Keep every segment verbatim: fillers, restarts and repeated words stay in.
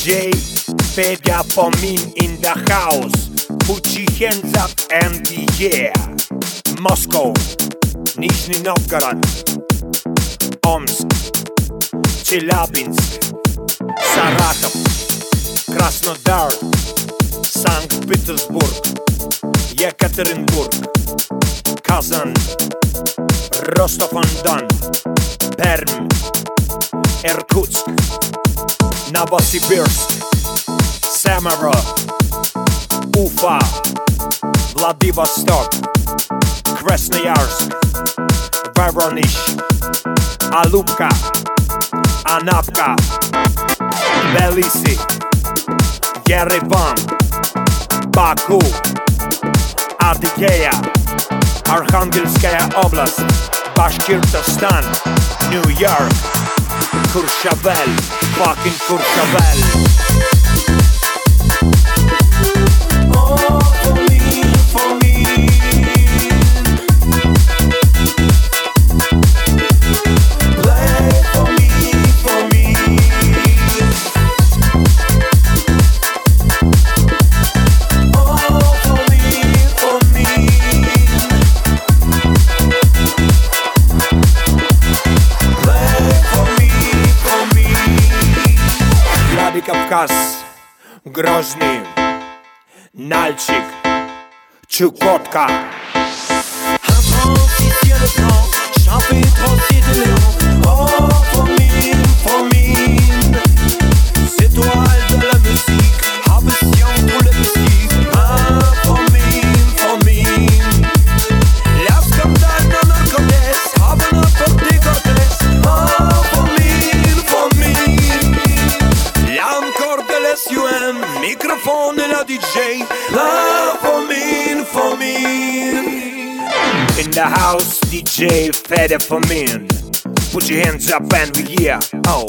J Fedja Fomin in the house. Put your hands up and yeah. Moscow, Nizhny Novgorod, Omsk, Chelyabinsk, Saratov, Krasnodar, Санкт-Петербург, Екатеринбург, Kazan, Rostov-on-Don, Perm, Irkutsk, Novosibirsk, Samara, Уфа, Владивосток, Красноярск, Воронеж, Алупка, Анапка, Тбилиси, Ереван, Баку, Адыгея, Архангельская область, Башкортостан, Нью-Йорк, Куршавель, fucking Куршавель. Кавказ, Грозный, Нальчик, Чукотка. Microphone and a D J, love for me, for me. In the house, D J Fedja Fomin. Put your hands up and we hear. Oh,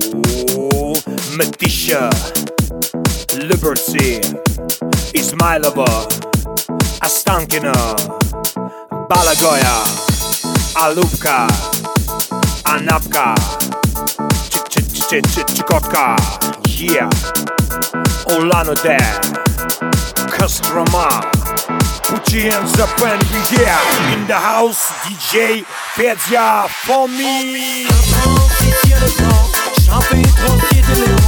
Matisha, Liberty, Ismailova, Ostankino, Balagoya, Alupka, Anapka, Chukotka, yeah. Ulan-Ude, Kostroma. Put your hands up and we here. In the house, D J Fedja Fomin.